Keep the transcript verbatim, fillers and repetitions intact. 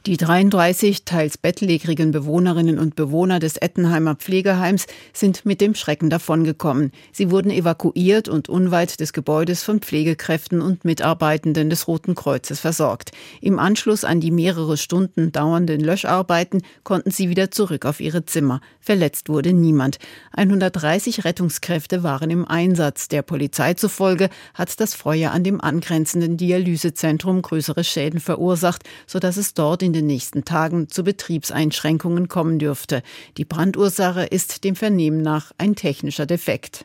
Die dreiunddreißig teils bettlägerigen Bewohnerinnen und Bewohner des Ettenheimer Pflegeheims sind mit dem Schrecken davongekommen. Sie wurden evakuiert und unweit des Gebäudes von Pflegekräften und Mitarbeitenden des Roten Kreuzes versorgt. Im Anschluss an die mehrere Stunden dauernden Löscharbeiten konnten sie wieder zurück auf ihre Zimmer. Verletzt wurde niemand. hundertdreißig Rettungskräfte waren im Einsatz. Der Polizei zufolge hat das Feuer an dem angrenzenden Dialysezentrum größere Schäden verursacht, sodass es dort in den nächsten Tagen zu Betriebseinschränkungen kommen dürfte. Die Brandursache ist dem Vernehmen nach ein technischer Defekt.